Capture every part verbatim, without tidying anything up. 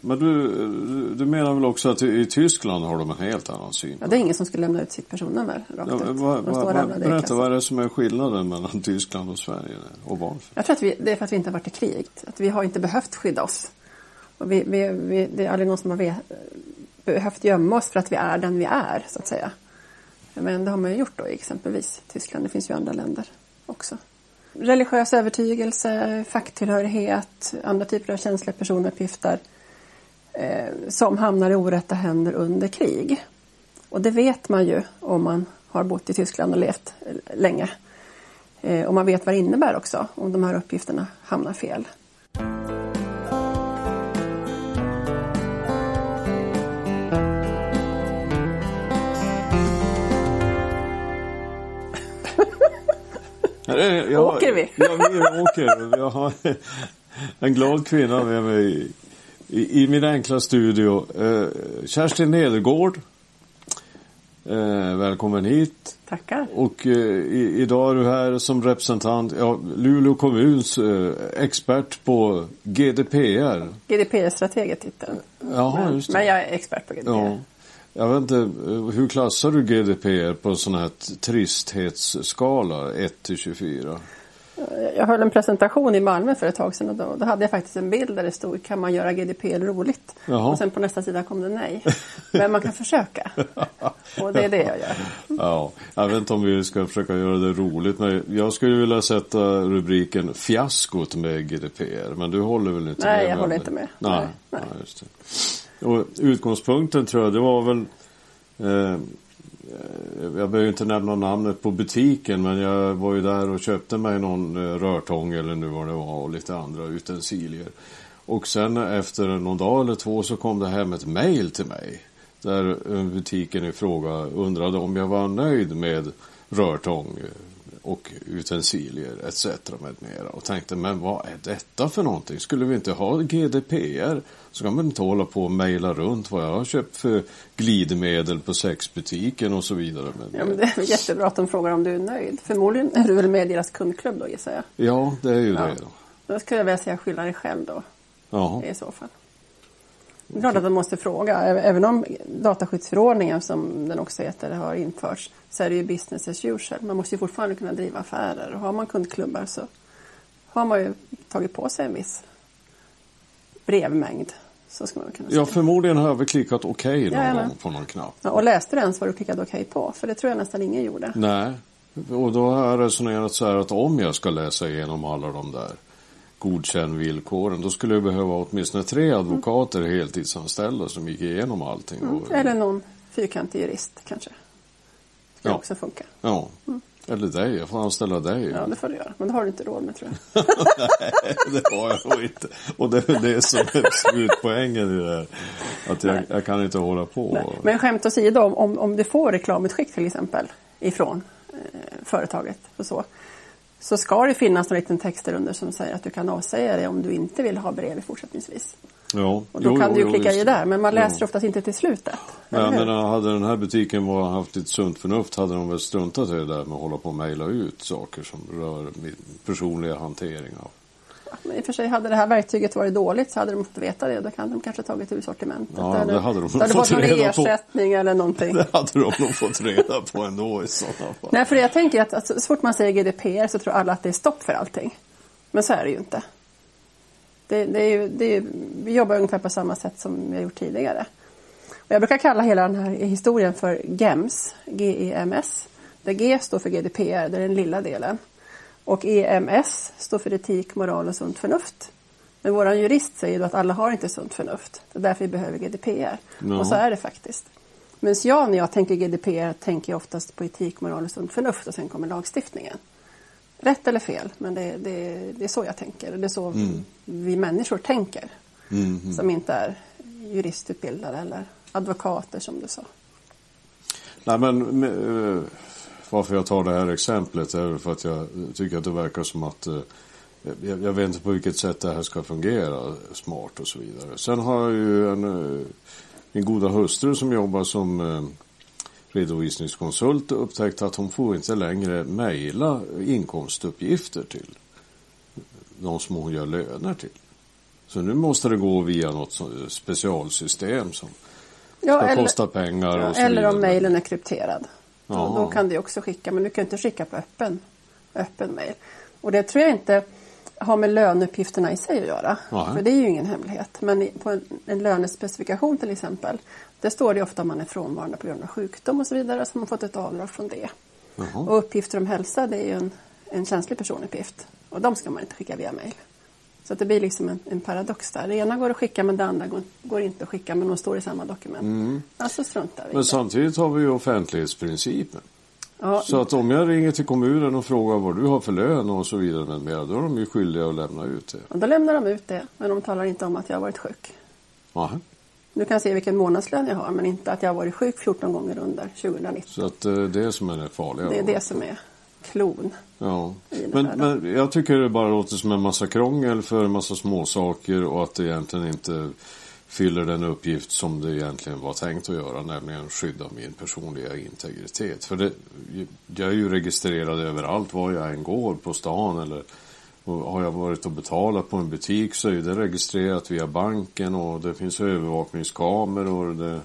Men du, du menar väl också att i Tyskland har de en helt annan syn? Ja, det är ingen som skulle lämna ut sitt personnummer rakt ja, ut. Va, va, va, berätta, vad är det som är skillnaden mellan Tyskland och Sverige? Och varför? Jag tror att vi, det är för att vi inte har varit i krig. Att vi har inte behövt skydda oss. Och vi, vi, vi, det är aldrig någon som har behövt gömma oss för att vi är den vi är, så att säga. Men det har man ju gjort då i exempelvis Tyskland. Det finns ju andra länder också. Religiös övertygelse, facktillhörighet, andra typer av känsliga personuppgifter eh, som hamnar i orätta händer under krig. Och det vet man ju om man har bott i Tyskland och levt länge. Eh, och man vet vad det innebär också om de här uppgifterna hamnar fel. Jag, åker vi? Ja, vi åker. Jag har en glad kvinna med mig i, i min enkla studio. Eh, Kerstin Nedergård. Eh, välkommen hit. Tackar. Och eh, i, idag är du här som representant, ja, Luleå kommuns eh, expert på G D P R. G D P R-strateget titeln. Jaha, just det. Men jag är expert på G D P R. Ja. Jag vet inte, hur klassar du G D P R på en sån här tristhetsskala ett till tjugofyra? Jag höll en presentation i Malmö för ett tag sedan och då, då hade jag faktiskt en bild där det stod, kan man göra G D P R roligt? Jaha. Och sen på nästa sida kom det nej. Men man kan försöka. Och det är det jag gör. Ja, jag vet inte om vi ska försöka göra det roligt, men jag skulle vilja sätta rubriken fiaskot med G D P R, men du håller väl inte nej, med? Nej, jag håller inte med. Nej, nej. nej. nej just det. Och utgångspunkten tror jag, det var väl eh, jag behöver inte nämna namnet på butiken, men jag var ju där och köpte mig någon eh, rörtång eller nu vad det var och lite andra utensilier. Och sen efter någon dag eller två så kom det hem ett mejl till mig där butiken i fråga undrade om jag var nöjd med rörtång och utensilier et cetera med mera. Och tänkte, men vad är detta för någonting? Skulle vi inte ha G D P R så kan man inte hålla på och mejla runt vad jag har köpt för glidmedel på sexbutiken och så vidare. Med ja, men det är jättebra att de frågar om du är nöjd. Förmodligen är du väl med i deras kundklubb då, gissar jag. Ja, det är ju ja. det då. Då skulle jag vilja säga skylla dig själv då. Ja. I så fall. Det är klart att de måste fråga. Även om dataskyddsförordningen, som den också heter, har införts, så är det ju business as usual. Man måste ju fortfarande kunna driva affärer. Och har man kundklubbar så har man ju tagit på sig en viss brevmängd. Så ska man kunna säga. Ja, förmodligen har jag klickat okej någon ja, gång på någon knapp. Ja, och läste du ens vad du klickade okej på? För det tror jag nästan ingen gjorde. Nej, och då har jag resonerat så här att om jag ska läsa igenom alla de där godkänn villkoren, då skulle jag behöva åtminstone tre advokater mm. heltidsanställda som gick igenom allting. Mm. Och, eller någon fyrkantig jurist kanske. Det ja. också funka. Ja, mm. eller dig. Jag får anställa dig. Ja, det får du göra. Men det har du inte råd med, tror jag. Nej, det har jag nog inte. Och det är det som är slutpoängen i det här. Att jag, jag kan inte hålla på. Nej. Men skämt åsido, om, om, om du får reklamutskick till exempel ifrån eh, företaget och så. Så ska det finnas några liten texter under som säger att du kan avsäga dig om du inte vill ha brev fortsättningsvis. Ja. Och då jo, kan jo, du ju jo, klicka just. i där, men man läser ja. oftast inte till slutet. Ja, men hade den här butiken var, haft ett sunt förnuft hade de väl struntat i det där med att hålla på och mejla ut saker som rör min personliga hantering av. Ja, men i och för sig hade det här verktyget varit dåligt så hade de fått veta det. Då kan de kanske tagit ur sortimentet. Ja, eller, det hade de då hade fått fått reda någon ersättning på. Eller någonting. Det hade de nog fått reda på ändå i sådana fall. Nej, för jag tänker att alltså, så fort man säger G D P R så tror alla att det är stopp för allting. Men så är det ju inte. Det, det är ju, det är ju, vi jobbar ungefär på samma sätt som vi har gjort tidigare. Och jag brukar kalla hela den här historien för GEMS, G E M S. Där G står för G D P R, det är den lilla delen. Och E M S står för etik, moral och sunt förnuft. Men vår jurist säger då att alla har inte sunt förnuft. Det är därför vi behöver G D P R. No. Och så är det faktiskt. Men jag, när jag tänker G D P R, tänker jag oftast på etik, moral och sunt förnuft. Och sen kommer lagstiftningen. Rätt eller fel, men det, det, det är så jag tänker. Det är så mm. vi människor tänker. Mm, mm. Som inte är juristutbildade eller advokater som du sa. Nej, men uh, varför jag tar det här exemplet är för att jag tycker att det verkar som att uh, jag, jag vet inte på vilket sätt det här ska fungera smart och så vidare. Sen har jag ju en, uh, en goda hustru som jobbar som uh, redovisningskonsult och upptäckt att hon får inte längre mejla inkomstuppgifter till de som hon gör löner till. Så nu måste det gå via något specialsystem som ja, ska eller, kosta pengar ja, och så eller vidare. om mejlen är krypterad. Ja. Då, då kan du också skicka, men du kan inte skicka på öppen, öppen mejl. Och det tror jag inte har med löneuppgifterna i sig att göra. Aha. För det är ju ingen hemlighet. Men på en, en lönespecifikation till exempel, det står det ofta om man är frånvarande på grund av sjukdom och så vidare, så har man fått ett avdrag från det. Jaha. Och uppgifter om hälsa, det är ju en, en känslig personuppgift. Och de ska man inte skicka via mejl. Så att det blir liksom en, en paradox där. Det ena går att skicka, men det andra går, går inte att skicka, men de står i samma dokument. Mm. Alltså struntar vi. Men samtidigt har vi ju offentlighetsprincipen. Ja, Så att om jag ringer till kommunen och frågar vad du har för lön och så vidare med mer, då är de ju skyldiga att lämna ut det. och då lämnar de ut det, men de talar inte om att jag har varit sjuk. Aha. Du kan se vilken månadslön jag har, men inte att jag har varit sjuk fjorton gånger under tjugonitton. Så att eh, det är som är det farliga. Det är det som är klon. Ja. i det Men, här. men jag tycker det bara låter som en massa krångel för en massa småsaker och att det egentligen inte fyller den uppgift som det egentligen var tänkt att göra, nämligen skydda min personliga integritet. För det, jag är ju registrerad överallt var jag än går på stan, eller och har jag varit och betalat på en butik så är det registrerat via banken och det finns övervakningskameror och det,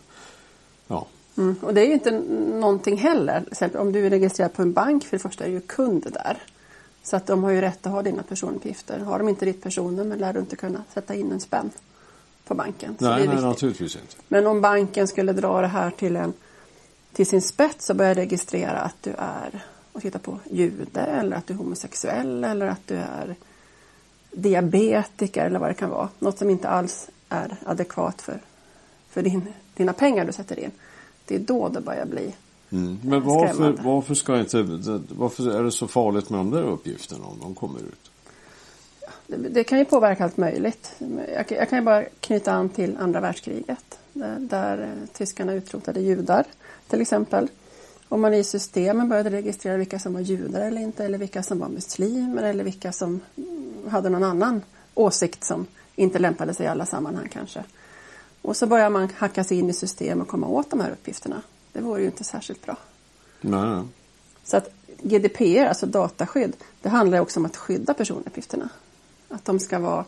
ja. Mm. Och det är ju inte någonting heller. Till exempel, om du är registrerad på en bank, för det första är du ju kund där. Så att de har ju rätt att ha dina personuppgifter. Har de inte ditt personnummer lär du inte kunna sätta in en spänn på banken. Så Nej, det är nej, viktigt. naturligtvis inte. Men om banken skulle dra det här till, en, till sin spets och börja registrera att du är och titta på jude, eller att du är homosexuell, eller att du är diabetiker eller vad det kan vara. Något som inte alls är adekvat för, för din, dina pengar du sätter in. Det är då det börjar bli Mm. Men varför, varför ska inte, varför är det så farligt med de där uppgifterna om de kommer ut? Det, det kan ju påverka allt möjligt. Jag, jag kan ju bara knyta an till andra världskriget. Där, där tyskarna utrotade judar till exempel. Om man i systemen började registrera vilka som var judar eller inte, eller vilka som var muslimer, eller vilka som hade någon annan åsikt som inte lämpade sig i alla sammanhang kanske. Och så börjar man hacka sig in i system och komma åt de här uppgifterna. Det vore ju inte särskilt bra. Nej. Så att G D P R, alltså dataskydd, det handlar också om att skydda personuppgifterna. Att de ska vara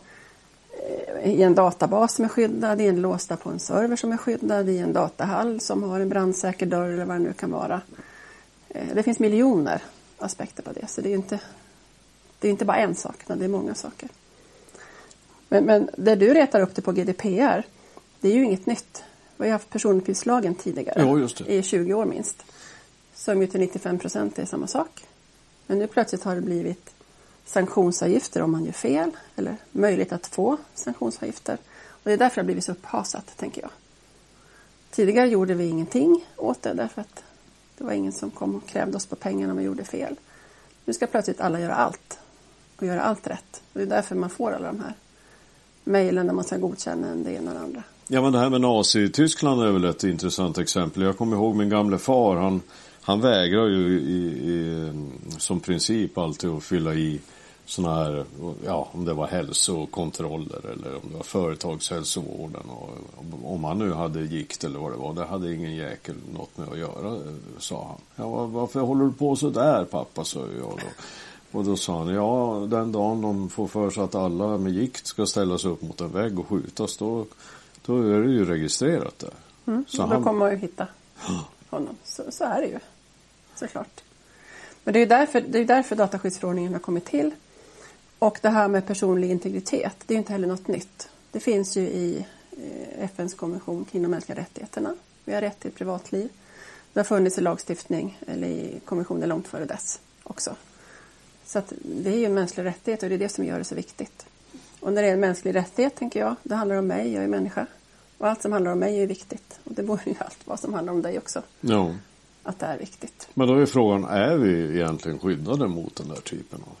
i en databas som är skyddad, i en låsta på en server som är skyddad, i en datahall som har en brandsäker dörr eller vad det nu kan vara. Det finns miljoner aspekter på det, så det är inte, det är inte bara en sak, det är många saker. Men, men det du retar upp det på G D P R, det är ju inget nytt. Vi har haft personuppgiftslagen tidigare, ja, just det. i tjugo år minst. Som ju till nittiofem procent är samma sak. Men nu plötsligt har det blivit sanktionsavgifter om man gör fel, eller möjlighet att få sanktionsavgifter. Och det är därför det har blivit så upphasat, tänker jag. Tidigare gjorde vi ingenting åt det, därför att det var ingen som kom och krävde oss på pengar när man gjorde fel. Nu ska plötsligt alla göra allt, och göra allt rätt. Och det är därför man får alla de här mejlen där man ska godkänna en det ena och det andra. Ja, men det här med Nazi-Tyskland är väl ett intressant exempel. Jag kommer ihåg min gamle far, han, han vägrar ju i, i, som princip alltid att fylla i såna här, ja, om det var hälsokontroller eller om det var företagshälsovården, och om han nu hade gikt eller vad det var, det hade ingen jäkel något med att göra, sa han. Ja, varför håller du på så där, pappa, sa jag då. Och då sa han, ja, den dagen de får för sig att alla med gikt ska ställas upp mot en vägg och skjutas, då, då är det ju registrerat där. Mm, så då han... kommer man ju hitta honom. Så, så är det ju, såklart. Men det är ju därför, det är därför dataskyddsförordningen har kommit till. Och det här med personlig integritet, det är ju inte heller något nytt. Det finns ju i F N:s konvention kring de mänskliga rättigheterna. Vi har rätt till privatliv. Det har funnits i lagstiftning eller i konventioner långt före dess också. Så att det är ju en mänsklig rättighet, och det är det som gör det så viktigt. Och när det är en mänsklig rättighet, tänker jag, det handlar om mig, jag är människa. Och allt som handlar om mig är viktigt. Och det borde ju allt vad som handlar om dig också. Ja. Att det är viktigt. Men då är frågan, är vi egentligen skyddade mot den där typen av?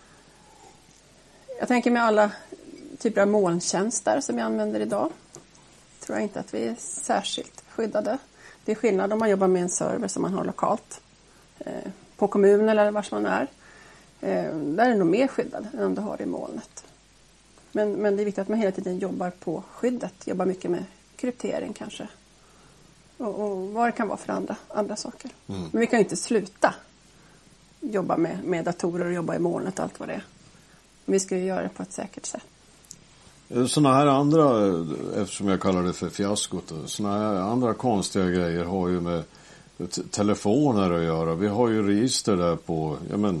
Jag tänker med alla typer av molntjänster som jag använder idag, tror jag inte att vi är särskilt skyddade. Det är skillnad om man jobbar med en server som man har lokalt. Eh, på kommunen eller var man är. Eh, där är det nog mer skyddad än om du har det i molnet. Men, men det är viktigt att man hela tiden jobbar på skyddet. Jobbar mycket med kryptering kanske. Och, och vad det kan vara för andra, andra saker. Mm. Men vi kan ju inte sluta jobba med, med datorer och jobba i molnet och allt vad det är. Men vi ska ju göra det på ett säkert sätt. Sådana här andra, eftersom jag kallar det för fiaskot, sådana här andra konstiga grejer har ju med t- telefoner att göra. Vi har ju register där på, ja men,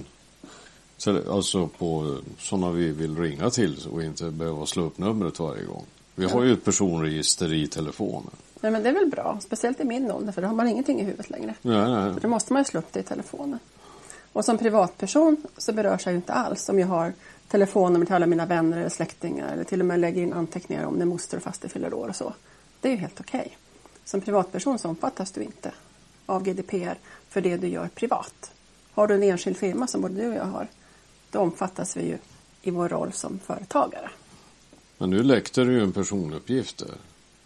alltså på sådana vi vill ringa till och inte behöva slå upp numret varje gång. Vi har ju ett personregister i telefonen. Nej, men det är väl bra, speciellt i min ålder, för då har man ingenting i huvudet längre. Nej, nej. För då måste man ju slå upp det i telefonen. Och som privatperson så berörs jag ju inte alls om jag har telefonnummer till alla mina vänner eller släktingar, eller till och med lägger in anteckningar om när moster och faster fyller år och så. Det är ju helt okej. Som privatperson så omfattas du inte av G D P R för det du gör privat. Har du en enskild firma som både du och jag har, då omfattas vi ju i vår roll som företagare. Men nu läckte du ju en personuppgift där.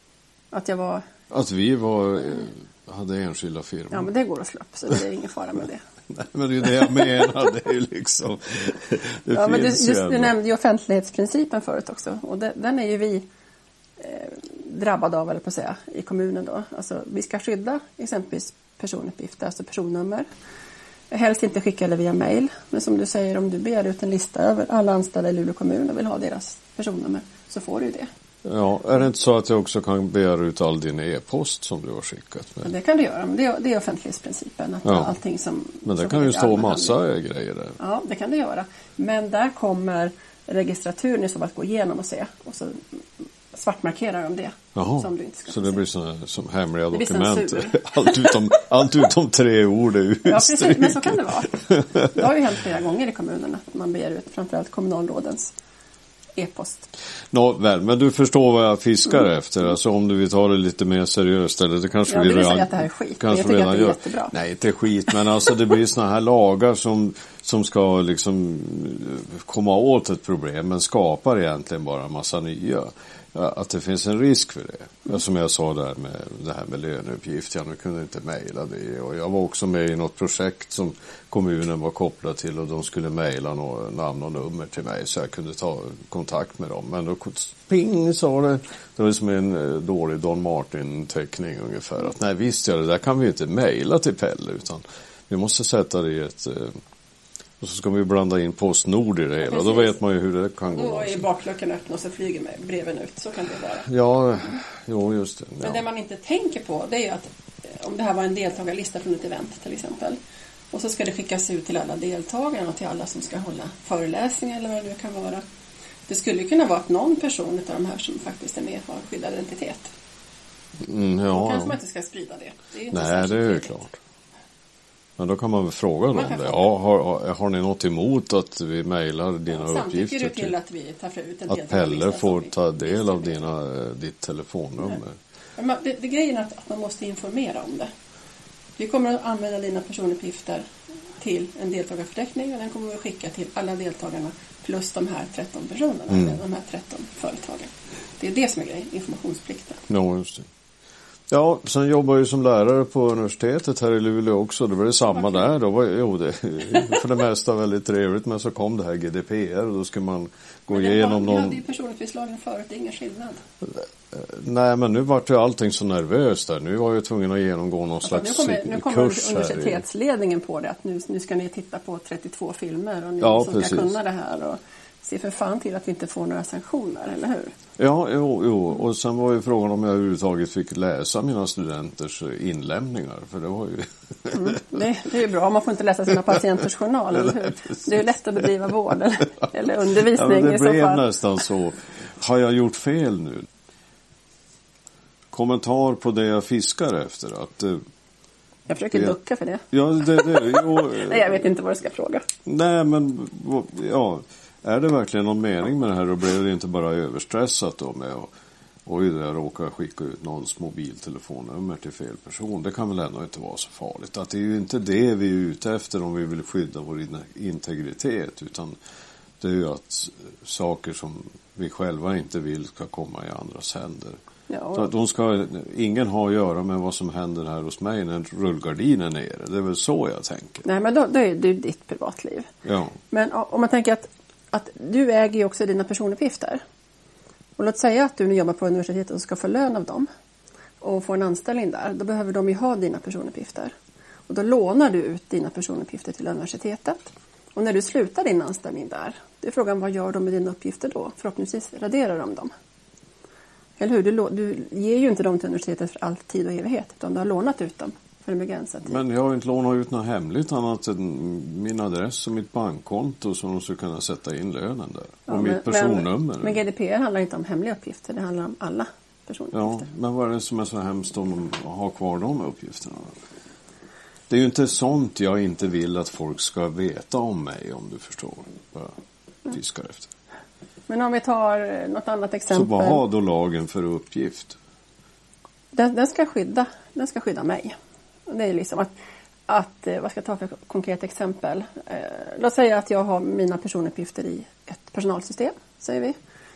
Att jag var... Att vi var, hade enskilda firmor. Ja, men det går att slå upp, så det är ingen fara med det. Nej, men det är det jag menar. Det är ju liksom... Det ja, men du, finns du, ju du nämnde ju offentlighetsprincipen förut också. Och det, den är ju vi eh, drabbade av, eller på att säga, i kommunen då. Alltså, vi ska skydda exempelvis personuppgifter, alltså personnummer. Helst inte skicka det via mejl. Men som du säger, om du begär ut en lista över alla anställda i Luleå kommun och vill ha deras personnummer, så får du det. Ja, är det inte så att jag också kan begära ut all din e-post som du har skickat med? Ja, det kan du göra, men det är, det är offentlighetsprincipen. Att ja. allting som, men det som kan ju stå massa handling. grejer där. Ja, det kan det göra. Men där kommer registraturen i så fall att gå igenom och se. Och så svartmarkerar de det. Jaha, som du inte ska så det se. blir såna som hemliga det dokument. allt, utom, allt utom tre ord är utstrykt. Ja, precis, men så kan det vara. Det har ju hänt flera gånger i kommunen att man begär ut framförallt kommunalrådens e-post. Nå, väl, men du förstår vad jag fiskar mm. efter. Alltså om du vill ta det lite mer seriöst. Eller det kanske ja, vi det vill redan, säga att det här är skit. Kanske jag tycker redan att det är gör. jättebra. Nej, inte skit. Men alltså det blir såna här lagar som, som ska liksom komma åt ett problem. Men skapar egentligen bara en massa nya. Att det finns en risk för det. Mm. Som jag sa där med det här med löneuppgift. Jag kunde inte mejla det. Och jag var också med i något projekt som kommunen var kopplad till. Och de skulle mejla namn och nummer till mig. Så jag kunde ta kontakt med dem. Men då ping sa det. Det var som en dålig Don Martin-teckning ungefär. Att nej visst ja, det där kan vi inte mejla till Pelle. Utan vi måste sätta det i ett... Och så ska vi blanda in Postnord i det hela. Ja, då vet man ju hur det kan gå. Då är bakluckan öppen och så flyger med breven ut. Så kan det vara. Ja, jo just det. Ja. Men det man inte tänker på, det är ju att om det här var en deltagarlista från ett event till exempel. Och så ska det skickas ut till alla deltagare och till alla som ska hålla föreläsningar eller vad det nu kan vara. Det skulle kunna vara att någon person av de här som faktiskt är med har skyddad identitet. Mm, ja, då kanske ja. man inte ska sprida det. Det är ju inte Nej, det är ju klart. Men då kan man väl fråga dem om det. Ja, har, har ni något emot att vi mejlar dina ja, uppgifter till, till att vi tar ut en att Pelle får ta del av dina, ditt telefonnummer? Ja, men det, det grejen är att, att man måste informera om det. Vi kommer att använda dina personuppgifter till en deltagarförteckning och den kommer vi att skicka till alla deltagarna plus de här tretton personerna, mm. eller de här tretton företagen. Det är det som är grejen, informationsplikten. Ja, just det. Ja, sen jobbar jag ju som lärare på universitetet här i Luleå också. Det var det samma okay. där. Då var, jo, det för det mesta väldigt trevligt. Men så kom det här G D P R och då skulle man gå men igenom var, någon... Vi hade ju personuppgiftslagen förut, det är ingen skillnad. Nej, men nu var ju allting så nervöst där. Nu var jag tvungen att genomgå någon alltså, slags nu kommer, nu kommer kurs universitetsledningen på det. Att nu, nu ska ni titta på trettiotvå filmer och ni ja, som precis. ska kunna det här och se för fan till att vi inte får några sanktioner, eller hur? Ja, jo, jo. Och sen var ju frågan om jag överhuvudtaget fick läsa mina studenters inlämningar. För det var ju... mm, det, det är ju bra. Man får inte läsa sina patienters journal, eller hur? Det är ju lätt att bedriva vård eller, eller undervisning ja, det i så fall. Det blev nästan så. Har jag gjort fel nu? Kommentar på det jag fiskar efter. Att, jag försöker det... ducka för det. Ja, det, det jo, nej, jag vet inte vad du ska fråga. Nej, men ja... Är det verkligen någon mening med det här och blev det inte bara överstressat då med att oj, jag råkar skicka ut någons mobiltelefonnummer till fel person. Det kan väl ändå inte vara så farligt. Att det är ju inte det vi är ute efter om vi vill skydda vår integritet utan det är ju att saker som vi själva inte vill ska komma i andras händer. Ja, så att de ska, ingen har att göra med vad som händer här hos mig när rullgardinen är nere. Det är väl så jag tänker. Nej, men då, då är det ju ditt privatliv. Ja. Men om man tänker att att du äger ju också dina personuppgifter. Och låt säga att du nu jobbar på universitetet och ska få lön av dem och få en anställning där. Då behöver de ju ha dina personuppgifter. Och då lånar du ut dina personuppgifter till universitetet. Och när du slutar din anställning där, det är frågan, vad gör de med dina uppgifter då? Förhoppningsvis raderar de dem. Eller hur? Du, du ger ju inte dem till universitetet för all tid och evighet, utan du har lånat ut dem för en begränsad tid. Men jag har inte lånat ut något hemligt annat än min adress och mitt bankkonto som de ska kunna sätta in lönen där. Ja, och men, mitt personnummer. Men, men G D P R handlar inte om hemliga uppgifter, det handlar om alla personuppgifter. Ja, men vad är det som är så hemskt om de har kvar de uppgifterna? Det är ju inte sånt jag inte vill att folk ska veta om mig, om du förstår vad jag fiskar efter. Men om vi tar något annat exempel. Så vad har då lagen för uppgift? Den, den ska skydda, den ska skydda mig. Det är liksom att, att vad ska jag ta för konkret exempel? Eh, låt säga att jag har mina personuppgifter i ett personalsystem, säger vi.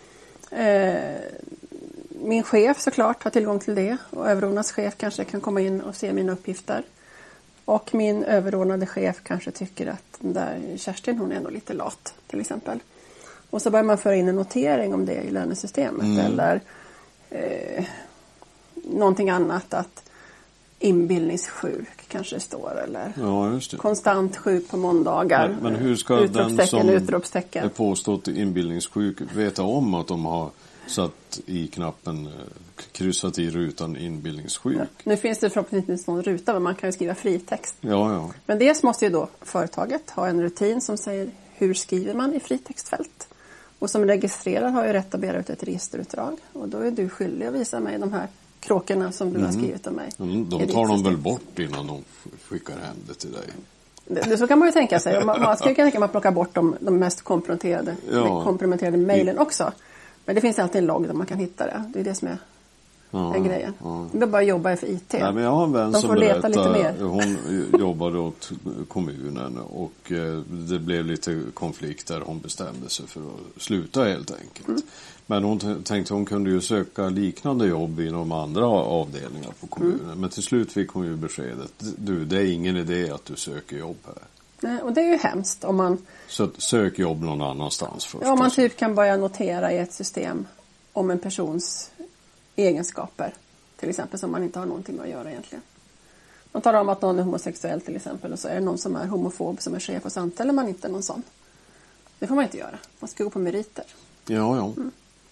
Eh, min chef såklart har tillgång till det, och överordnad chef kanske kan komma in och se mina uppgifter. Och min överordnade chef kanske tycker att den där Kerstin, hon är ändå lite lat, till exempel. Och så börjar man föra in en notering om det i lönesystemet. Mm. Eller eh, någonting annat, att inbildningssjuk kanske står. Eller ja, just det. Konstant sjuk på måndagar. Men, men hur ska den som utropstecken. är påstått inbildningssjuk veta om att de har satt i knappen, kryssat i rutan inbildningssjuk? Ja. Nu finns det förhoppningsvis någon ruta, men man kan ju skriva fritext. Ja, ja. Men dels måste ju då företaget ha en rutin som säger hur skriver man i fritextfält. Och som registrerad har ju rätt att begära ut ett registerutdrag. Och då är du skyldig att visa mig de här kråkorna som du mm. har skrivit om mig. Mm, de tar de väl bort innan de skickar hem det till dig? Det, det, så kan man ju tänka sig. Man, man skulle kunna tänka sig att man plockar bort de, de mest komprometterade, ja. komprometterade mejlen också. Men det finns alltid en logg där man kan hitta det. Det är det som är ja, den grejen. Ja. Vi bara jobbar för I T. Nej, men jag har en vän de som berättar, hon jobbade åt kommunen och det blev lite konflikt där hon bestämde sig för att sluta helt enkelt. Mm. Men hon tänkte hon kunde ju söka liknande jobb inom andra avdelningar på kommunen. Mm. Men till slut fick hon ju beskedet, du, det är ingen idé att du söker jobb här. Nej, och det är ju hemskt om man... Så sök jobb någon annanstans först. Ja, om man typ kan börja notera i ett system om en persons egenskaper. Till exempel som man inte har någonting att göra egentligen. Man talar om att någon är homosexuell till exempel, och så är det någon som är homofob som är chef, och så anställer man inte någon sån. Det får man inte göra. Man ska gå på meriter. Ja, ja. Mm.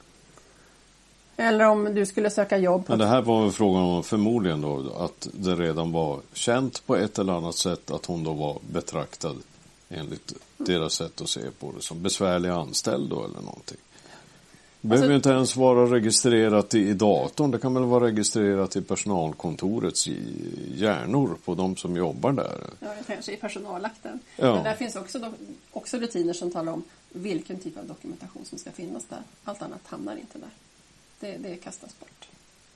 Eller om du skulle söka jobb. Men det här var frågan om förmodligen då att det redan var känt på ett eller annat sätt att hon då var betraktad enligt mm. deras sätt att se på det som besvärlig anställd då eller någonting. Det behöver alltså, inte ens vara registrerat i, i datorn. Det kan väl vara registrerat i personalkontorets i hjärnor på de som jobbar där. Ja, kanske i personalakten. Ja. Men där finns också, do, också rutiner som talar om vilken typ av dokumentation som ska finnas där. Allt annat hamnar inte där. Det, det kastas bort.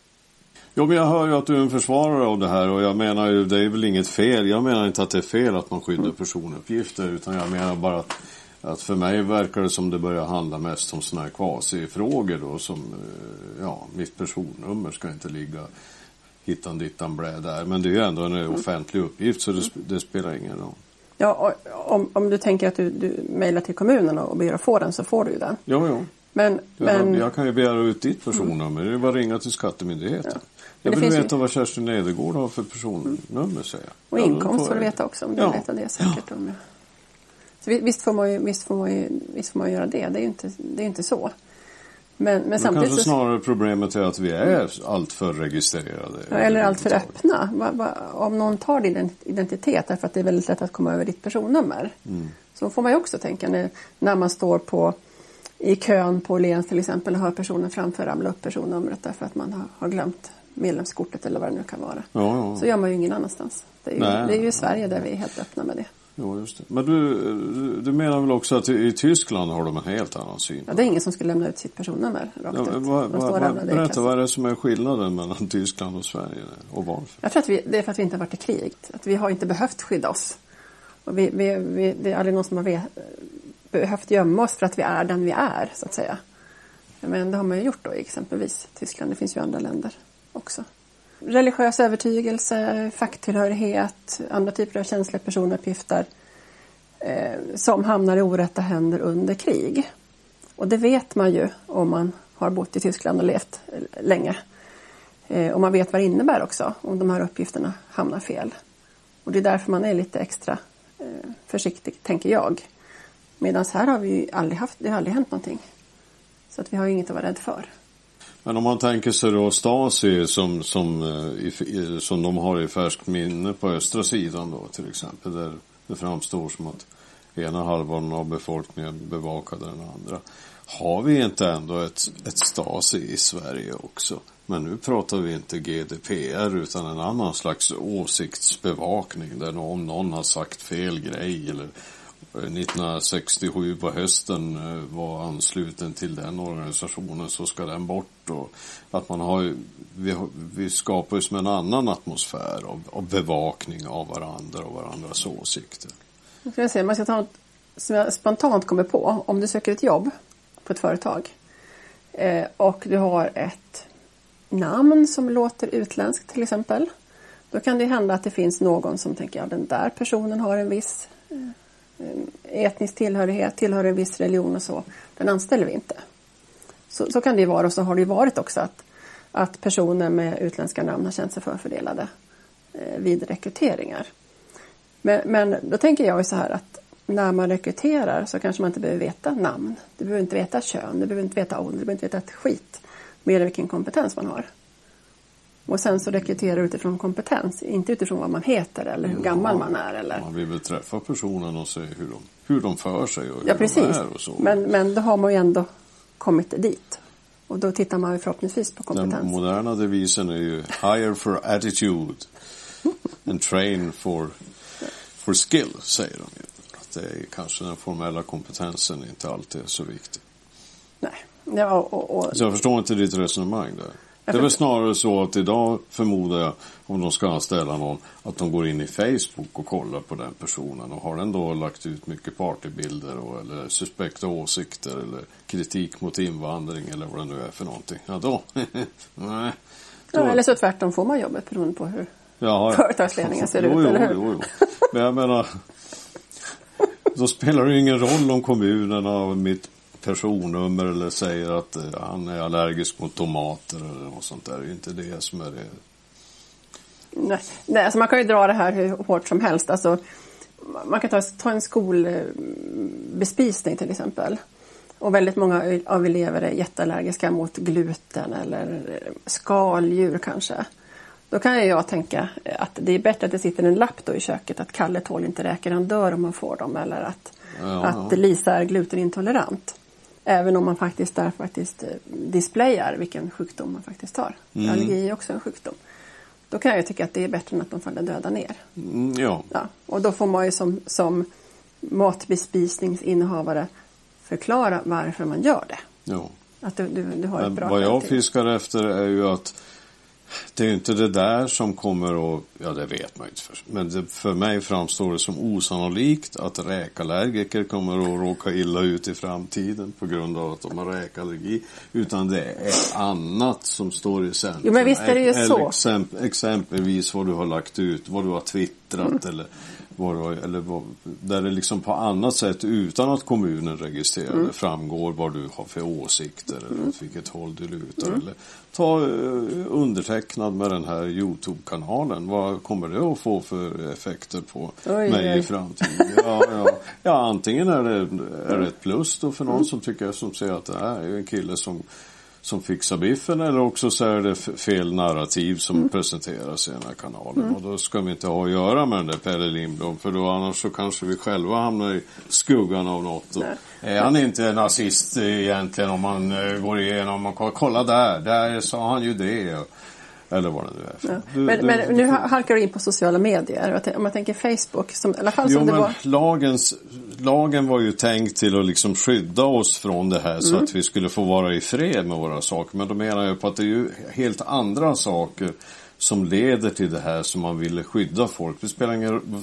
Jo, men jag hör ju att du är en försvarare av det här, och jag menar ju, det är väl inget fel. Jag menar inte att det är fel att man skyddar personuppgifter, utan jag menar bara att, att för mig verkar det som det börjar handla mest om såna här kvasifrågor då, som, ja, mitt personnummer ska inte ligga hittan dittan blä där, men det är ju ändå en mm. offentlig uppgift, så det, det spelar ingen roll. Ja, och om, om du tänker att du, du mejlar till kommunen och ber att få den, så får du den. Jo, jo. Men, men... Jag kan ju begära ut ditt personnummer. Mm. Det är bara att ringa till skattemyndigheten. Ja. Jag vill veta ju... vad Kerstin Nedergård har för personnummer, mm. säger jag. Och ja, inkomst får du veta också, om du ja. vet det säkert. Ja. Om jag... Så visst får man ju, visst får man ju, visst får man göra det. Det är ju inte, det är inte så. Men, men, men samtidigt kanske så... snarare problemet är att vi är mm. alltför registrerade. Ja, eller alltför öppna. Va, va, om någon tar din identitet, därför att det är väldigt lätt att komma över ditt personnummer. Mm. Så får man ju också tänka när, när man står på i kön på Åhléns till exempel och hör personen framför ramla upp personnumret därför att man har, har glömt medlemskortet eller vad det nu kan vara. Ja, ja. Så gör man ju ingen annanstans. Det är ju, Nej, det är ju i Sverige där vi är helt öppna med det. Ja, just det. Men du, du menar väl också att i Tyskland har de en helt annan syn? Ja, det är ingen som skulle lämna ut sitt personnummer rakt ja, ut. Va, va, va, berätta, vad är det som är skillnaden mellan Tyskland och Sverige och varför? Jag tror att vi, det är för att vi inte har varit i krig. Att vi har inte behövt skydda oss. Och vi, vi, vi, det är aldrig någon som har vet, behövt gömma oss för att vi är den vi är, så att säga. Men det har man ju gjort då, exempelvis Tyskland. Det finns ju andra länder också. Religiös övertygelse, facktillhörighet, andra typer av känsliga personuppgifter eh, som hamnar i orätta händer under krig. Och det vet man ju om man har bott i Tyskland och levt länge. Eh, och man vet vad det innebär också om de här uppgifterna hamnar fel. Och det är därför man är lite extra eh, försiktig, tänker jag. Medan här har vi ju aldrig haft, det har aldrig hänt någonting. Så att vi har ju inget att vara rädd för. Men om man tänker sig då Stasi som, som, i, som de har i färskt minne på östra sidan då till exempel. Där det framstår som att ena halvan av befolkningen bevakade den andra. Har vi inte ändå ett, ett Stasi i Sverige också? Men nu pratar vi inte G D P R utan en annan slags åsiktsbevakning. Där om någon har sagt fel grej eller nittonhundrasextiosju på hösten var ansluten till den organisationen så ska den bort. Och att man har, vi, vi skapar ju som en annan atmosfär av, av bevakning av varandra och varandras åsikter. Jag ska säga, man ska ta något som jag spontant kommer på. Om du söker ett jobb på ett företag eh, och du har ett namn som låter utländskt till exempel. Då kan det hända att det finns någon som tänker att ja, den där personen har en viss eh, etnisk tillhörighet, tillhör en viss religion och så. Den anställer vi inte. Så, så kan det ju vara, och så har det ju varit också att, att personer med utländska namn har känt sig förfördelade eh, vid rekryteringar. Men, men då tänker jag ju så här att när man rekryterar så kanske man inte behöver veta namn. Du behöver inte veta kön, du behöver inte veta ålder, du behöver inte veta ett skit. Mer än vilken kompetens man har. Och sen så rekryterar utifrån kompetens, inte utifrån vad man heter eller hur ja, gammal man är. Eller... Man vill väl träffa personen och se hur de, hur de för sig och hur ja, precis. de är och så. Men, men då har man ju ändå kommit dit. Och då tittar man ju förhoppningsvis på kompetens. Den moderna devisen är ju hire for attitude and train for, for skill, säger de ju. Att det är kanske den formella kompetensen inte alltid är så viktig. Nej. Ja, och, och... Så jag förstår inte ditt resonemang där. Det är väl snarare så att idag förmodar jag, om de ska anställa någon, att de går in i Facebook och kollar på den personen. Och har den då lagt ut mycket partybilder och, eller suspekta åsikter eller kritik mot invandring eller vad det nu är för någonting. Ja då. Nej. Ja, eller så tvärtom får man jobbet beroende på hur ja, företagsledningen ser jo, ut, jo, eller hur? Jo, jo. Men jag menar, då spelar det ingen roll om kommunerna av mitt personnummer eller säger att uh, han är allergisk mot tomater eller något sånt där. Det är ju inte det som är det. Nej, Nej alltså man kan ju dra det här hur hårt som helst. Alltså, man kan ta, ta en skolbespisning till exempel. Och väldigt många av elever är jätteallergiska mot gluten eller skaldjur kanske. Då kan jag tänka att det är bättre att det sitter en lapp då i köket att Kalle tål inte räkor, han dör om man får dem. Eller att, ja, att ja. Lisa är glutenintolerant. Även om man faktiskt där faktiskt displayar vilken sjukdom man faktiskt har. Mm. Allergi är också en sjukdom. Då kan jag ju tycka att det är bättre än att de faller döda ner. Mm, ja. Ja. Och då får man ju som, som matbespisningsinnehavare förklara varför man gör det. Ja. Att du, du, du har ett bra vad jag fiskar efter är ju att det är inte det där som kommer att, ja det vet man inte för, men det, för mig framstår det som osannolikt att räkallergiker kommer att råka illa ut i framtiden på grund av att de har räkallergi, utan det är annat som står i centrum. Jo, men visst är det ju så. Exemp, exempelvis vad du har lagt ut, vad du har twittrat mm. eller vad du har, eller vad, där det liksom på annat sätt utan att kommunen registrerar mm. det framgår vad du har för åsikter eller mm. åt vilket håll du lutar mm. eller ta uh, undertecknad med den här YouTube-kanalen. Vad kommer det att få för effekter på oj, mig oj. i framtiden? Ja, ja. ja, antingen är det, är det ett plus då för någon mm. som tycker som säger att det här är en kille som som fixar biffen, eller också så är det fel narrativ som mm. presenteras i den här kanalen. Mm. Och då ska vi inte ha att göra med den där Pelle Lindblom, för då annars så kanske vi själva hamnar i skuggan av något. Och är han inte nazist egentligen om man uh, går igenom, om man kolla där, där sa han ju det. Eller vad det nu är. Ja. Du, men, du, men nu halkar du in på sociala medier. Om man tänker Facebook. Som, i alla fall jo, som det men var... lagens, lagen var ju tänkt till att liksom skydda oss från det här mm. så att vi skulle få vara i fred med våra saker. Men då menar jag på att det är ju helt andra saker som leder till det här som man ville skydda folk. Det spelar ingen...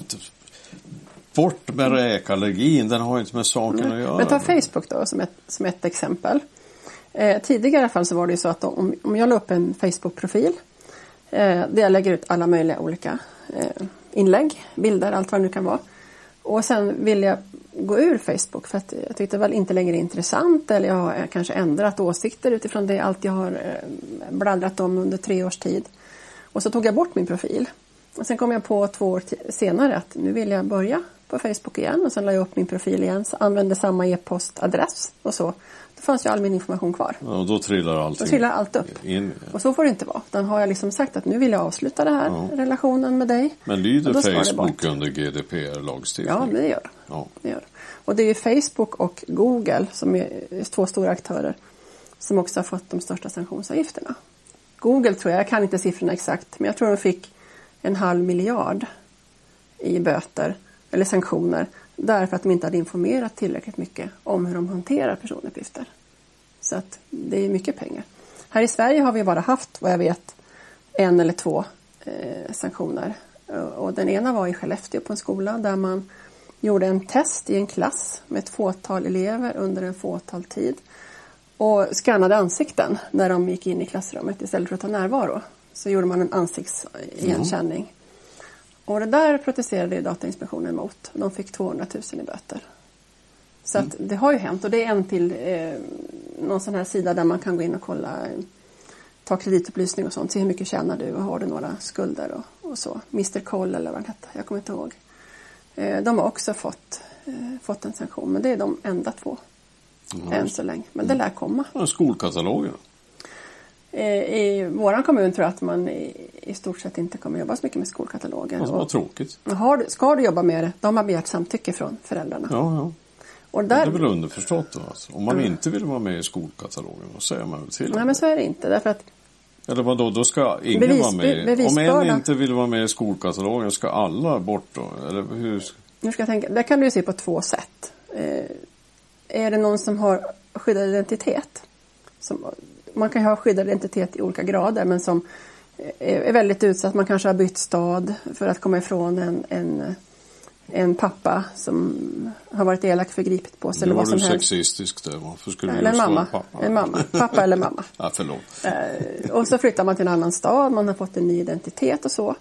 Bort med räkallergin, den har ju inte med saken mm. att göra. Men ta Facebook då som ett, som ett exempel. Eh, tidigare i alla fall så var det ju så att om, om jag la upp en Facebook-profil eh, där jag lägger ut alla möjliga olika eh, inlägg, bilder, allt vad det nu kan vara. Och sen vill jag gå ur Facebook för att jag tyckte väl inte längre intressant, eller jag har kanske ändrat åsikter utifrån det allt jag har eh, bladdat om under tre års tid. Och så tog jag bort min profil. Och sen kom jag på två år t- senare att nu vill jag börja på Facebook igen och sen la jag upp min profil igen. Så använde samma e-postadress och så. Då fanns ju all min information kvar. Ja, och då trillar allt Då trillar allt upp. In. Och så får det inte vara. Utan har jag liksom sagt att nu vill jag avsluta det här Ja. relationen med dig. Men lyder Facebook bort. under G D P R-lagstiftning? Ja, det gör det. Ja. det gör det. Och det är ju Facebook och Google som är två stora aktörer som också har fått de största sanktionsavgifterna. Google tror jag, jag kan inte siffrorna exakt, men jag tror de fick en halv miljard i böter eller sanktioner därför att de inte hade informerat tillräckligt mycket om hur de hanterar personuppgifter. Så att det är mycket pengar. Här i Sverige har vi bara haft, vad jag vet, en eller två eh, sanktioner. Och den ena var i Skellefteå på en skola där man gjorde en test i en klass med ett fåtal elever under en fåtal tid. Och skannade ansikten när de gick in i klassrummet istället för att ta närvaro. Så gjorde man en ansiktsigenkänning. Mm. Och det där protesterade Datainspektionen mot. De fick tvåhundratusen i böter. Så att det har ju hänt. Och det är en till eh, någon sån här sida där man kan gå in och kolla, ta kreditupplysning och sånt. Se hur mycket tjänar du och har du några skulder och, och så. mister Koll eller vad det hette. Jag kommer inte ihåg. Eh, de har också fått, eh, fått en sanktion. Men det är de enda två. Mm. Än så länge. Men det lär komma. Ja, skolkatalogen. I våran kommun tror jag att man i, i stort sett inte kommer jobba så mycket med skolkataloger. Alltså, vad tråkigt. Har, ska du jobba med det, de har begärt samtycke från föräldrarna. Ja, ja. Och där, det är väl underförstått då. Alltså. Om man mm. inte vill vara med i skolkatalogen, då säger man väl till. Nej, men så är det inte. Därför att eller vad då? Då ska ingen bevis, vara med. Bevisbörda. Om en inte vill vara med i skolkatalogen, ska alla bort då? Eller hur? Nu ska jag tänka, där kan du se på två sätt. Eh, är det någon som har skyddad identitet? Som, man kan ha skyddad identitet i olika grader, men som är, är väldigt utsatt. Man kanske har bytt stad för att komma ifrån en, en, en pappa som har varit elak förgripit på sig. Eller vad som helst. Nu var du sexistisk där. Varför skulle eller en mamma. En mamma. Pappa eller mamma. Ja, förlåt. Eh, och så flyttar man till en annan stad. Man har fått en ny identitet och så.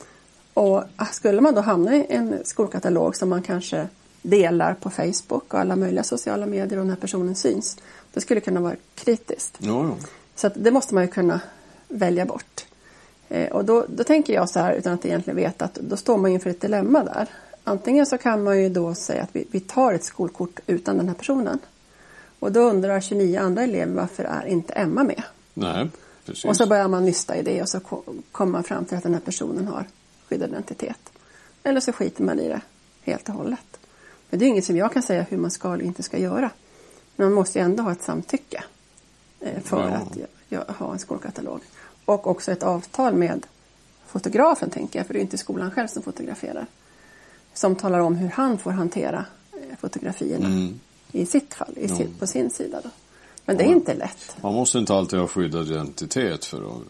Och skulle man då hamna i en skolkatalog som man kanske delar på Facebook och alla möjliga sociala medier och den här personen syns. Det skulle kunna vara kritiskt. Jo, jo. Så att det måste man ju kunna välja bort. Eh, och då, då tänker jag så här, utan att egentligen veta, att då står man inför ett dilemma där. Antingen så kan man ju då säga att vi, vi tar ett skolkort utan den här personen. Och då undrar tjugonio andra elever, varför är inte Emma med? Nej, precis. Och så börjar man nysta i det och så kommer man fram till att den här personen har skyddad identitet. Eller så skiter man i det helt och hållet. Men det är inget som jag kan säga hur man ska eller inte ska göra. Men man måste ju ändå ha ett samtycke för ja. att ha en skolkatalog. Och också ett avtal med fotografen, tänker jag. För det är inte skolan själv som fotograferar. Som talar om hur han får hantera fotografierna mm. i sitt fall, i sin, på sin sida då. Men det är ja. inte lätt. Man måste inte alltid ha skyddad identitet för att...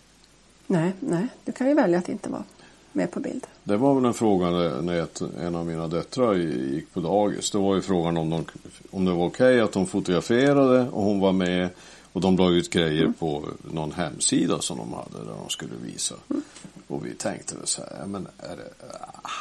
Nej, nej. Du kan ju välja att inte vara med på bild. Det var väl en fråga när ett, en av mina döttrar gick på dagis. Det var ju frågan om, de, om det var okej att de fotograferade och hon var med och de la ut grejer mm. på någon hemsida som de hade där de skulle visa. Mm. Och vi tänkte väl så här, men är det... Ah.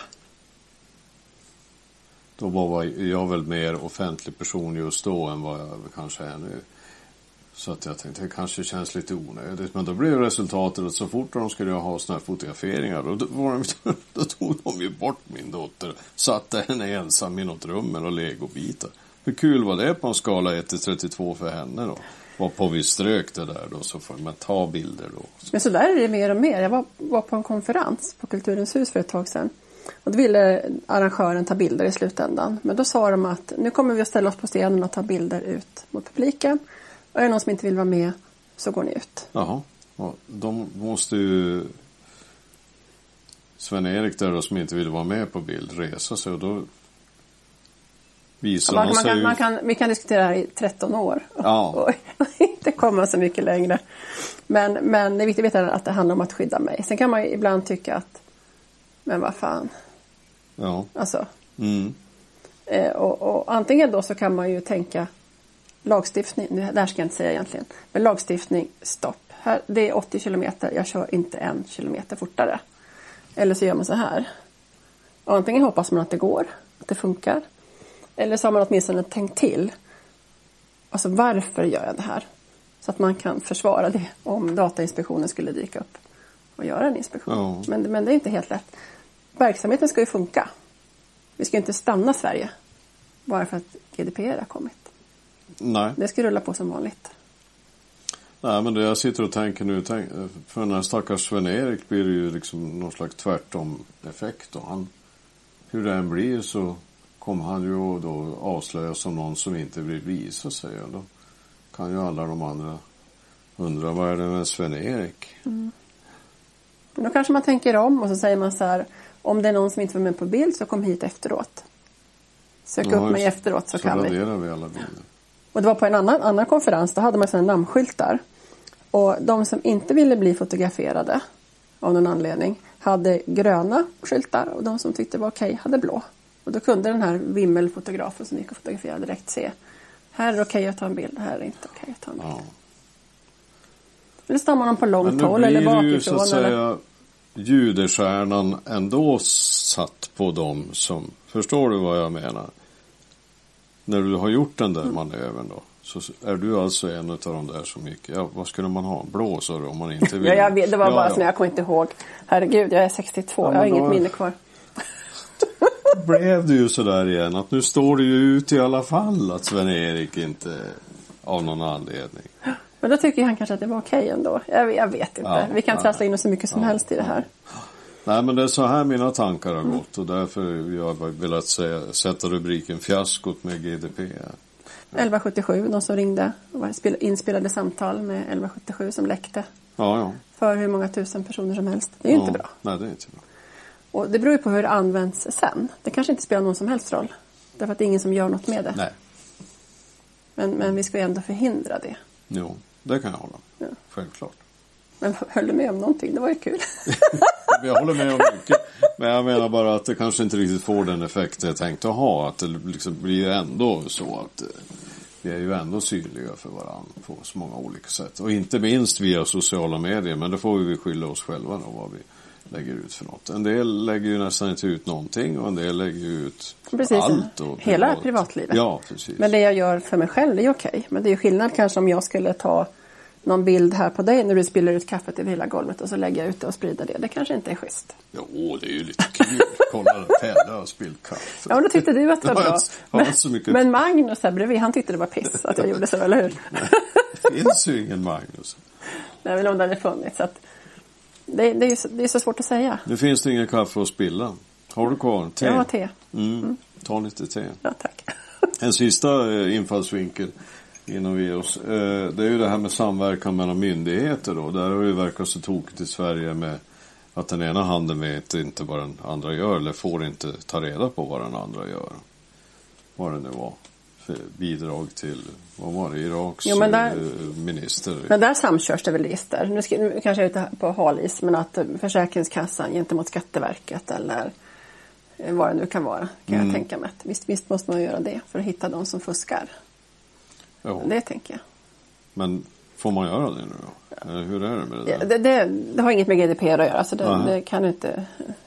Då var jag väl mer offentlig person just då än vad jag kanske är nu. Så att jag tänkte, det kanske känns lite onödigt. Men då blev resultatet att så fort de skulle ha såna här fotograferingar, då, var de, då tog de ju bort min dotter. Satte henne ensam i något rum med och legobitar. Hur kul var det på en skala ett till trettiotvå för henne då? Var på vi strök det där då, så får man ta bilder då. Men så där är det mer och mer. Jag var, var på en konferens på Kulturens hus för ett tag sedan. Och då ville arrangören ta bilder i slutändan. Men då sa de att nu kommer vi att ställa oss på scenen och ta bilder ut mot publiken. Och är det någon som inte vill vara med, så går ni ut. Jaha. Ja, de måste ju... Sven-Erik där då, som inte vill vara med på bild, resa sig. Och då visar ja, man, man, sig... kan, man kan, vi kan diskutera det här i tretton år. Ja. Och inte komma så mycket längre. Men, men det är viktigt att veta att det handlar om att skydda mig. Sen kan man ju ibland tycka att men vad fan. Ja. Alltså. Mm. Eh, och, och antingen då så kan man ju tänka lagstiftning, det här ska jag inte säga egentligen, men lagstiftning, stopp. Här, det är åttio kilometer, jag kör inte en kilometer fortare. Eller så gör man så här. Och antingen hoppas man att det går, att det funkar. Eller så har man åtminstone tänkt till. Alltså varför gör jag det här? Så att man kan försvara det om Datainspektionen skulle dyka upp och göra en inspektion. Ja. Men, men det är inte helt lätt. Verksamheten ska ju funka. Vi ska inte stanna Sverige bara för att G D P R har kommit. Nej. Det ska rulla på som vanligt. Nej, men det jag sitter och tänker nu, tänk, för den här stackars Sven-Erik blir det ju liksom någon slags tvärtom effekt. Och han, hur det än blir så kommer han ju då avslöjas som någon som inte vill visa sig. Och då kan ju alla de andra undra, vad är det med Sven-Erik? Mm. Då kanske man tänker om och så säger man så här, om det är någon som inte var med på bild så kom hit efteråt. Sök ja, upp mig efteråt så, så kan vi. vi alla bilder. Och det var på en annan, annan konferens, då hade man sådana namnskyltar. Och de som inte ville bli fotograferade av någon anledning hade gröna skyltar och de som tyckte det var okej hade blå. Och då kunde den här vimmelfotografen som gick och fotograferade direkt se, här är det okej att ta en bild, här är det inte okej att ta en bild. Ja. Eller står man på långt håll eller bakifrån. Men nu blir ju så att säga judestjärnan ändå satt på dem som, förstår du vad jag menar? När du har gjort den där mm. manövern då, så är du alltså en av de där som gick, ja, vad skulle man ha? Blåsor om man inte vill. Ja, jag vet, det var ja, bara ja. Som jag kommer inte ihåg. Herregud, jag är sextiotvå, ja, jag har inget då... minne kvar. Blev det ju så där igen, att nu står det ju ut i alla fall att Sven-Erik inte av någon anledning. Men då tycker han kanske att det var okej ändå. Jag, jag vet inte. Ja, vi kan ja, trassla in oss så mycket som ja, helst i det här. Nej, men det är så här mina tankar har mm. gått. Och därför har jag velat säga, sätta rubriken fiaskot med G D P R. elva sjuttiosju, de som ringde och inspelade samtal med elva sjuttiosju som läckte. Ja, ja. För hur många tusen personer som helst. Det är ju ja, inte bra. Nej, det är inte bra. Och det beror ju på hur det används sen. Det kanske inte spelar någon som helst roll. Därför att det är ingen som gör något med det. Nej. Men, men vi ska ju ändå förhindra det. Jo, det kan jag hålla med. Ja. Självklart. Men höll du med om någonting? Det var ju kul. Jag håller med om mycket. Men jag menar bara att det kanske inte riktigt får den effekt jag tänkte ha. Att det liksom blir ändå så att vi är ju ändå synliga för varandra på så många olika sätt. Och inte minst via sociala medier. Men det får vi skylla oss själva då vad vi lägger ut för något. En del lägger ju nästan inte ut någonting och en del lägger ju ut precis, allt. Och hela privat. privatlivet. Ja, precis. Men det jag gör för mig själv det är okej. Men det är ju skillnad kanske om jag skulle ta någon bild här på dig när du spiller ut kaffet över hela golvet och så lägger jag ut det och sprider det. Det kanske inte är schysst. Jo, det är ju lite kul. Kolla, Pelle har spillt kaffe. Ja, men då tyckte du att det var bra. Men, men, mycket... men Magnus här bredvid, han tyckte det var piss att jag gjorde så, eller hur? Det finns ju ingen Magnus. Nej, men om den är funnits. Så att det, det, är så, det är så svårt att säga. Nu finns det ingen kaffe att spilla. Har du kvar? Te? Ja, te. Mm. Mm. Ta lite te. Ja, tack. En sista eh, infallsvinkel innan vi oss. Eh, det är ju det här med samverkan mellan myndigheter då. Där har det verkat så tokigt i Sverige med att den ena handen vet inte vad den andra gör eller får inte ta reda på vad den andra gör. Vad det nu var. För bidrag till, vad var det, Iraks jo, men där, minister. Men där samkörs det väl register. Nu, ska, nu kanske jag är ute på halis, men att Försäkringskassan gentemot Skatteverket eller vad det nu kan vara, kan mm. jag tänka mig. Visst, visst måste man göra det för att hitta de som fuskar. Jo. Det tänker jag. Men får man göra det nu då? Ja. Hur är det med det där? Ja, det, det, det har inget med G D P R att göra, så det, det kan du inte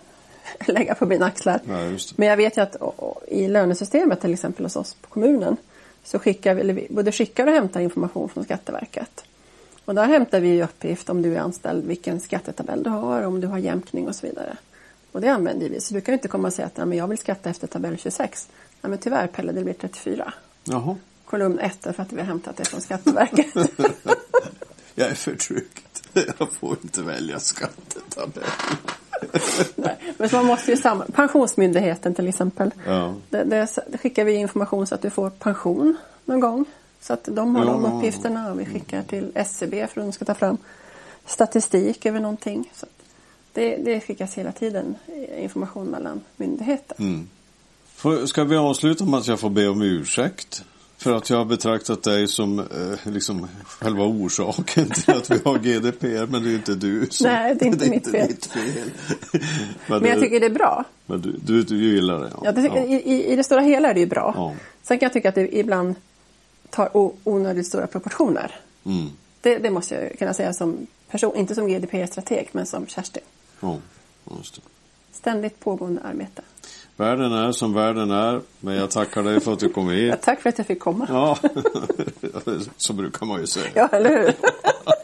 lägga på mina axlar. Nej, just det. Men jag vet ju att och, och, i lönesystemet till exempel hos oss på kommunen så skickar vi, eller vi både skickar och hämtar information från Skatteverket. Och där hämtar vi ju uppgift om du är anställd, vilken skattetabell du har, om du har jämkning och så vidare. Och det använder vi. Så du kan ju inte komma och säga att men jag vill skatta efter tabell tjugosex. Nej, men tyvärr Pelle, det blir trettiofyra. Jaha. Kolumn ett för att vi har hämtat det från Skatteverket. Jag är förtryckt. Jag får inte välja skattetabell. Nej, men så man måste ju samma. Pensionsmyndigheten till exempel. Ja. Det, det, det skickar vi information så att du får pension någon gång. Så att de har ja. de uppgifterna. Och vi skickar till S C B för att de ska ta fram statistik över någonting. Så det, det skickas hela tiden information mellan myndigheter. Mm. För, ska vi avsluta med att jag får be om ursäkt? För att jag har betraktat dig som eh, liksom själva orsaken till att vi har G D P R, men det är inte du. Så nej, det är inte, det är mitt, inte fel. mitt fel. men, men jag tycker det är bra. Men du, du, du gillar det, ja. ja, det, ja. I, I det stora hela är det ju bra. Ja. Sen kan jag tycka att det ibland tar o, onödigt stora proportioner. Mm. Det, det måste jag kunna säga som person, inte som G D P R-strateg, men som Kerstin. Ja, just det. Ständigt pågående arbete. Världen är som världen är, men jag tackar dig för att du kom hit. Ja, tack för att jag fick komma. Ja, så brukar man ju säga. Ja, eller hur?